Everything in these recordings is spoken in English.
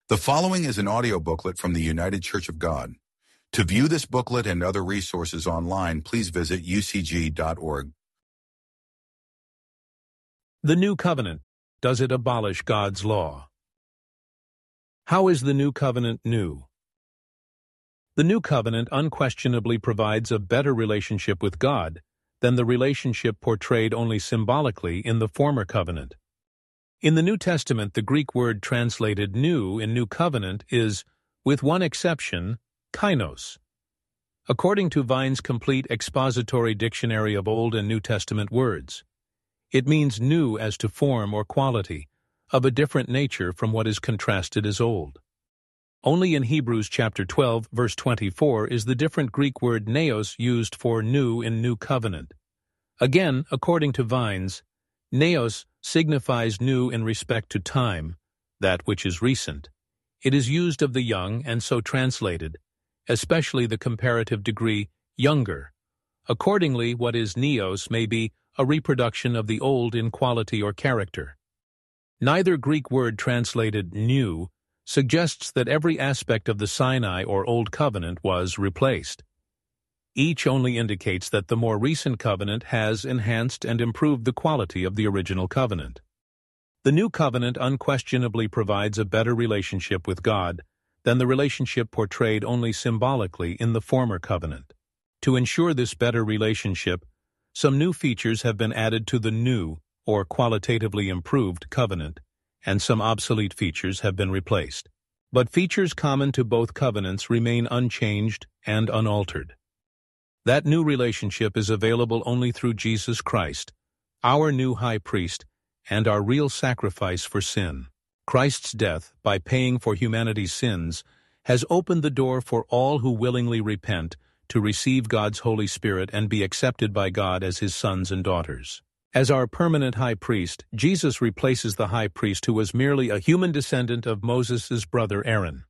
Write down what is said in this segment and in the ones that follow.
The following is an audio booklet from the United Church of God. To view this booklet and other resources online, please visit ucg.org. The New Covenant. Does it abolish God's law? How is the New Covenant new? The New Covenant unquestionably provides a better relationship with God than the relationship portrayed only symbolically in the former covenant. In the New Testament, the Greek word translated new in New Covenant is, with one exception, kainos. According to Vine's complete expository dictionary of Old and New Testament words, it means new as to form or quality, of a different nature from what is contrasted as old. Only in Hebrews chapter 12, verse 24 is the different Greek word neos used for new in New Covenant. Again, according to Vine's, neos signifies new in respect to time, that which is recent. It is used of the young and so translated, especially the comparative degree younger. Accordingly, what is neos may be a reproduction of the old in quality or character. Neither Greek word translated new suggests that every aspect of the Sinai or Old Covenant was replaced. Each only indicates that the more recent covenant has enhanced and improved the quality of the original covenant. The New Covenant unquestionably provides a better relationship with God than the relationship portrayed only symbolically in the former covenant. To ensure this better relationship, some new features have been added to the new, or qualitatively improved, covenant, and some obsolete features have been replaced. But features common to both covenants remain unchanged and unaltered. That new relationship is available only through Jesus Christ, our new high priest, and our real sacrifice for sin. Christ's death, by paying for humanity's sins, has opened the door for all who willingly repent to receive God's Holy Spirit and be accepted by God as His sons and daughters. As our permanent high priest, Jesus replaces the high priest who was merely a human descendant of Moses' brother Aaron.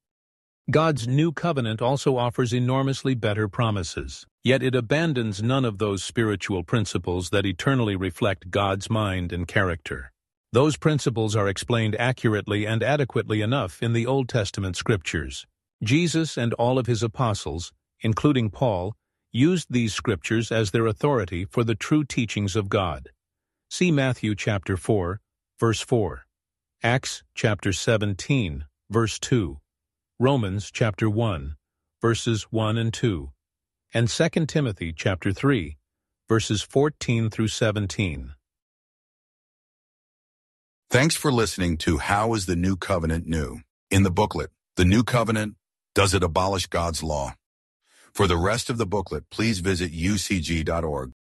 God's new covenant also offers enormously better promises, yet it abandons none of those spiritual principles that eternally reflect God's mind and character. Those principles are explained accurately and adequately enough in the Old Testament scriptures. Jesus and all of His apostles, including Paul, used these scriptures as their authority for the true teachings of God. See Matthew chapter 4, verse 4, Acts chapter 17, verse 2, Romans chapter 1, verses 1 and 2, and 2 Timothy chapter 3, verses 14 through 17. Thanks for listening to How is the New Covenant New? In the booklet, The New Covenant, Does it Abolish God's Law? For the rest of the booklet, please visit ucg.org.